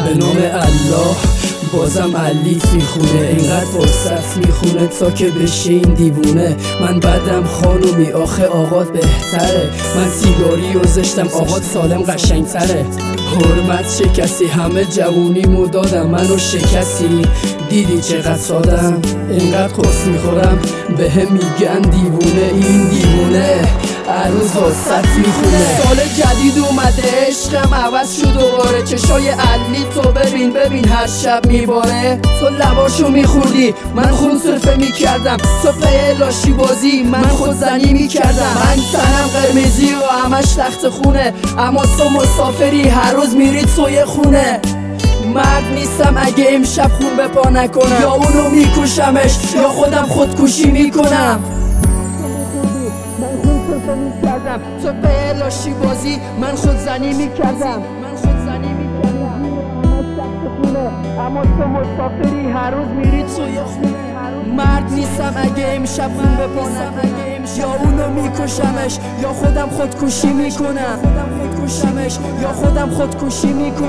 به نام الله بازم علیت میخونه، اینقدر فرصت میخونه تا که بشه این دیوونه. من بدم خانومی آخه آقات بهتره، من سیگاری و زشتم آقات سالم قشنگتره. حرمت شکستی همه جوونیمو دادم، منو شکستی دیدی چقدر سادم. اینقدر قرص میخورم به هم میگن دیوونه، این دیوونه هر روز واسط میخونه. سال جدید اومده عشقم عوض شد دوباره، چشای علی تو ببین هر شب میباره. تو لباشو میخوردی من خون سرفه میکردم، تو پی لاشی بازی من خودزنی میکردم. من تنم قرمزی و همش تخت خونه، اما تو مسافری هر روز میری توی خونه. مرد نیستم اگه امشب خون به پا نکنم، یا اونو میکشمش یا خودم خودکشی میکنم. تو به لاشی بازی من خودزنی میکردم، اما تو مسافری هر روز میری توی خونه. مرد نیستم اگه امشب خون به پا نکنم، یا اونو میکشمش یا خودم خودکشی میکنم. یا خودم خودکشی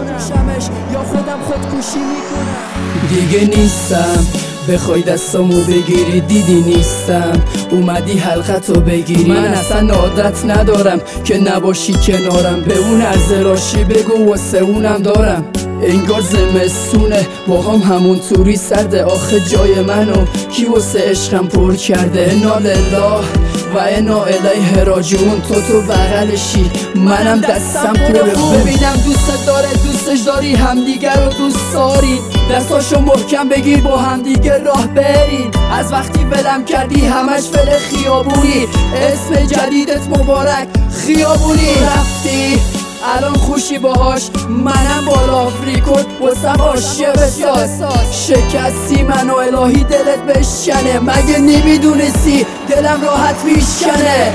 میکنم. دیگه نیستم بخوای دستامو بگیری، دیدی نیستم اومدی حلقتو بگیری. من اصلا عادت ندارم که نباشی کنارم، به اون ارزراشی بگو واسه اونم دارم. انگار زمستونه با همون توری سرده، آخه جای منو کی واسه عشقم پر کرده. انا لله و انا الیه راجعون، تو بغلشی منم دستم پر خون. ببینم دوست داره دوستش داری، همدیگر رو دوست دارید، دستاشو محکم بگیر با همدیگه راه برین. از وقتی ولم کردی همش فل خیابونی، اسم جدیدت مبارک خیابونی. رفتی الان خوشی باهاش، منم بالا آفریکود واسم آشیه بساز. شکستی منو الهی دلت بشکنه، مگه نمیدونستی دلم راحت میشکنه.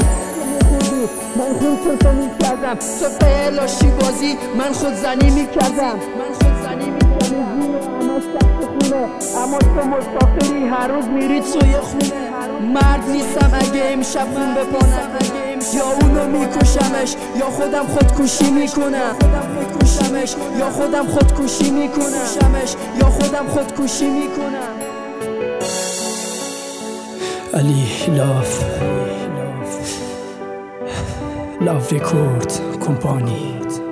من خودزنی میکردم تو به لاشی بازی من خودزنی میکردم. اما تو مسافری هر روز میری توی خونه. مرد نیستم اگه امشب خون به پا نکنم، یا اونو میکشمش یا خودم خودکشی میکنم. علی لاف ریکورد کمپانی.